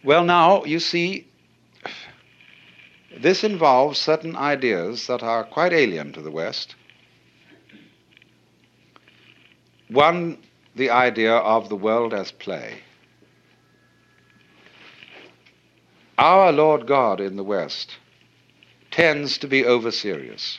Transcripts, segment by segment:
Well, now, you see, this involves certain ideas that are quite alien to the West. One, the idea of the world as play. Our Lord God in the West tends to be over-serious.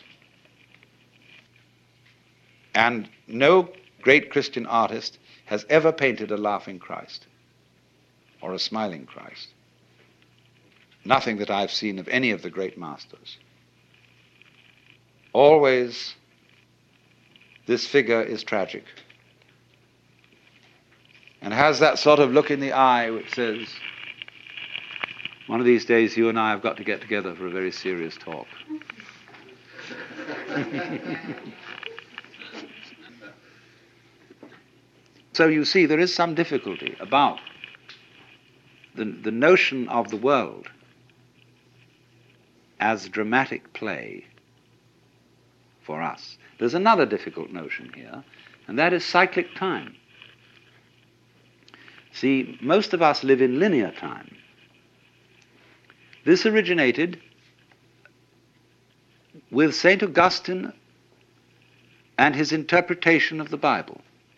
And no great Christian artist has ever painted a laughing Christ or a smiling Christ. Nothing that I've seen of any of the great masters. Always this figure is tragic and has that sort of look in the eye which says, one of these days you and I have got to get together for a very serious talk. So you see, there is some difficulty about the notion of the world as dramatic play for us. There's another difficult notion here, and that is cyclic time. See, most of us live in linear time. This originated with St. Augustine and his interpretation of the Bible.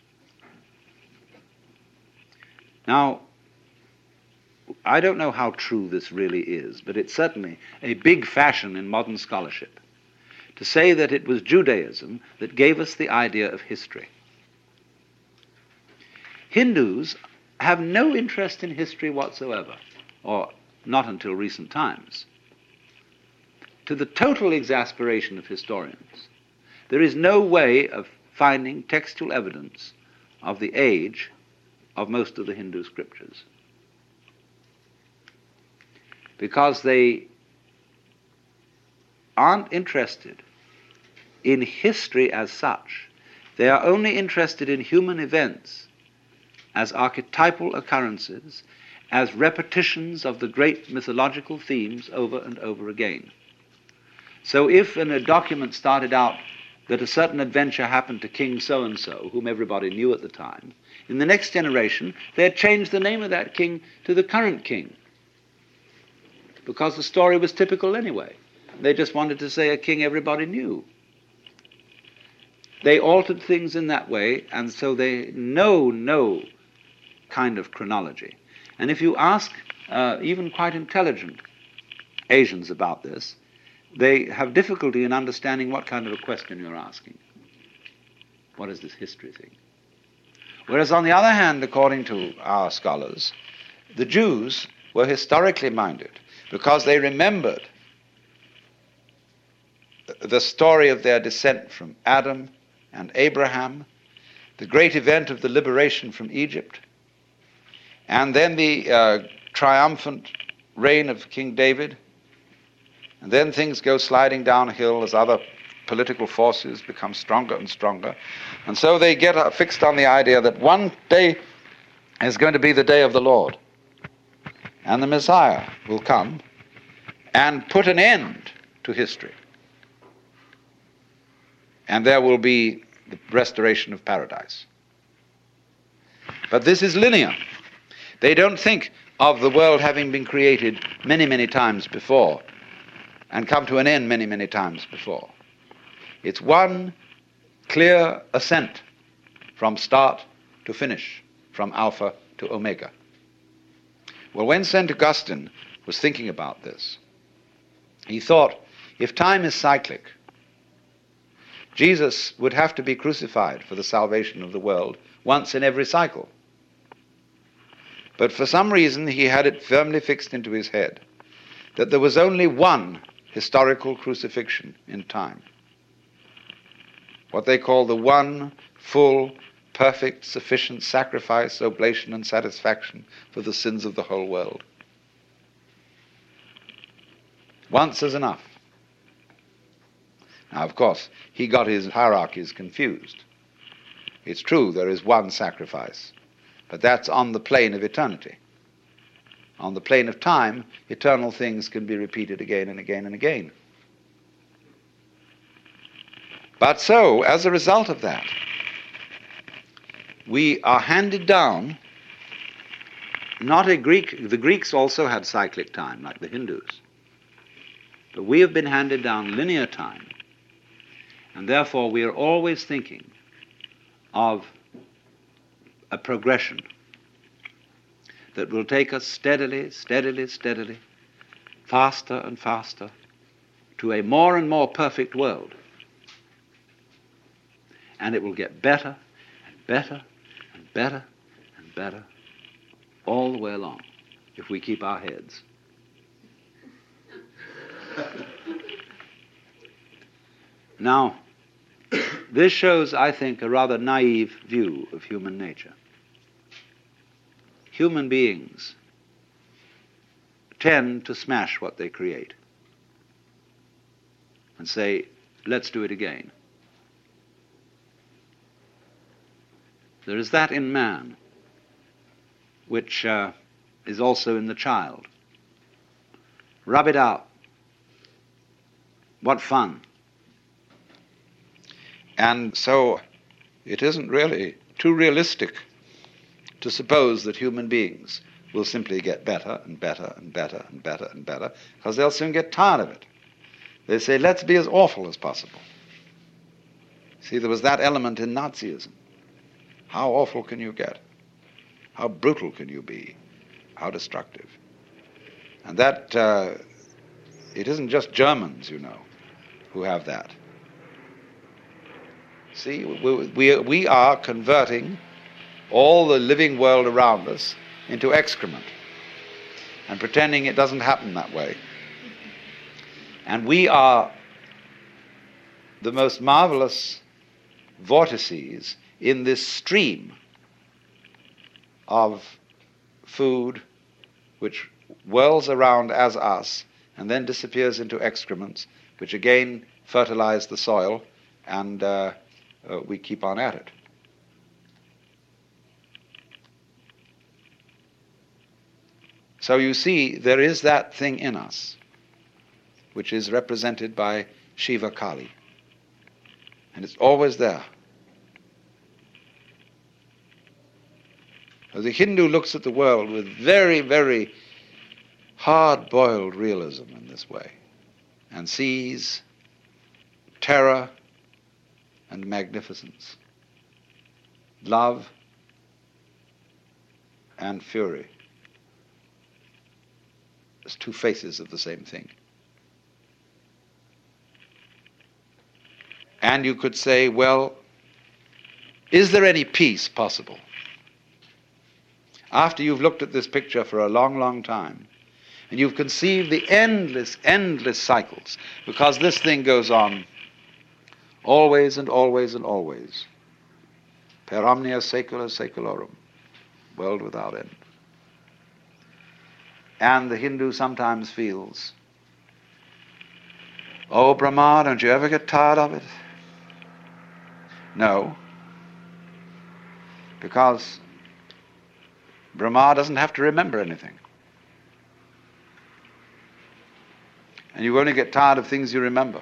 Now, I don't know how true this really is, but it's certainly a big fashion in modern scholarship to say that it was Judaism that gave us the idea of history. Hindus have no interest in history whatsoever, or not until recent times. To the total exasperation of historians, there is no way of finding textual evidence of the age of most of the Hindu scriptures, because they aren't interested in history as such. They are only interested in human events as archetypal occurrences, as repetitions of the great mythological themes over and over again. So if in a document started out that a certain adventure happened to King so-and-so, whom everybody knew at the time, in the next generation they had changed the name of that king to the current king, because the story was typical anyway. They just wanted to say a king everybody knew. They altered things in that way, and so they know no kind of chronology. And if you ask even quite intelligent Asians about this, they have difficulty in understanding what kind of a question you're asking. What is this history thing? Whereas on the other hand, according to our scholars, the Jews were historically minded because they remembered the story of their descent from Adam and Abraham, the great event of the liberation from Egypt, and then the triumphant reign of King David, and then things go sliding downhill as other political forces become stronger and stronger. And so they get fixed on the idea that one day is going to be the day of the Lord, and the Messiah will come and put an end to history. And there will be the restoration of paradise. But this is linear. They don't think of the world having been created many, many times before and come to an end many, many times before. It's one clear ascent from start to finish, from Alpha to Omega. Well, when St. Augustine was thinking about this, he thought, if time is cyclic, Jesus would have to be crucified for the salvation of the world once in every cycle. But for some reason he had it firmly fixed into his head that there was only one historical crucifixion in time. What they call the one full, perfect, sufficient sacrifice, oblation, and satisfaction for the sins of the whole world. Once is enough. Now, of course, he got his hierarchies confused. It's true, there is one sacrifice, but that's on the plane of eternity. On the plane of time, eternal things can be repeated again and again and again. But so, as a result of that, we are handed down not a Greek. The Greeks also had cyclic time, like the Hindus. But we have been handed down linear time, and therefore we are always thinking of a progression that will take us steadily, steadily, steadily, faster and faster, to a more and more perfect world. And it will get better and better and better and better all the way along, if we keep our heads. Now, this shows, I think, a rather naive view of human nature. Human beings tend to smash what they create and say, let's do it again. There is that in man which is also in the child. Rub it out. What fun. And so it isn't really too realistic to suppose that human beings will simply get better and better and better and better and better, because they'll soon get tired of it. They say, let's be as awful as possible. See, there was that element in Nazism. How awful can you get? How brutal can you be? How destructive? And that, it isn't just Germans, you know, who have that. See, we are converting all the living world around us into excrement and pretending it doesn't happen that way. And we are the most marvelous vortices in this stream of food which whirls around as us and then disappears into excrements, which again fertilize the soil, and we keep on at it. So you see, there is that thing in us which is represented by Shiva Kali, and it's always there. The Hindu looks at the world with very, very hard-boiled realism in this way, and sees terror and magnificence, love and fury as two faces of the same thing. And you could say, well, is there any peace possible? After you've looked at this picture for a long, long time, and you've conceived the endless, endless cycles, because this thing goes on always and always and always. Per omnia saecula saeculorum, world without end. And the Hindu sometimes feels, oh, Brahma, don't you ever get tired of it? No, because Brahma doesn't have to remember anything. And you only get tired of things you remember.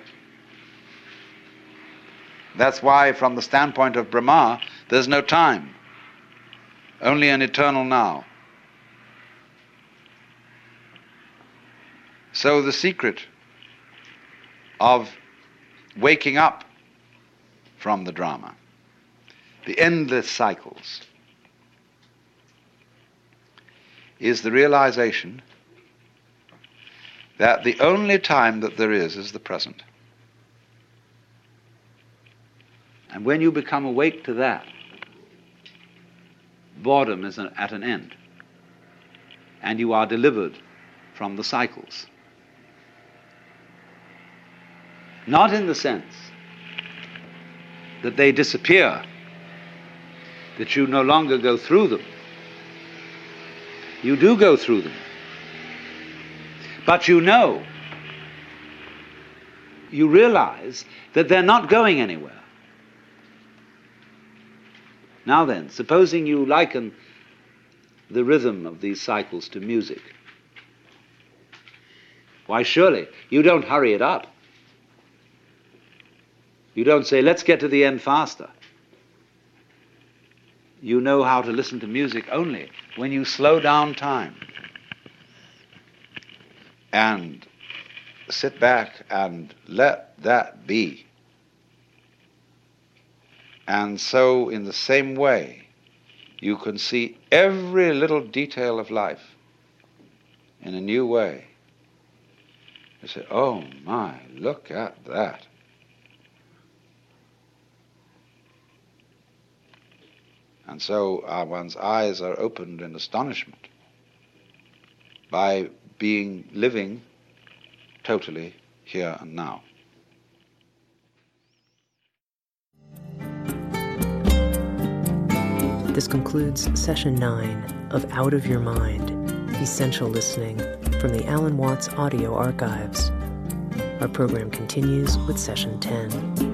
That's why, from the standpoint of Brahma, there's no time, only an eternal now. So the secret of waking up from the drama, the endless cycles, is the realization that the only time that there is the present. And when you become awake to that, boredom is at an end, and you are delivered from the cycles. Not in the sense that they disappear, that you no longer go through them. You do go through them. But you realize that they're not going anywhere. Now then, supposing you liken the rhythm of these cycles to music, why surely you don't hurry it up. You don't say, let's get to the end faster. You know how to listen to music only when you slow down time and sit back and let that be. And so, in the same way, you can see every little detail of life in a new way. You say, oh my, look at that. And so one's eyes are opened in astonishment by living totally here and now. This concludes Session 9 of Out of Your Mind, Essential Listening from the Alan Watts Audio Archives. Our program continues with Session 10.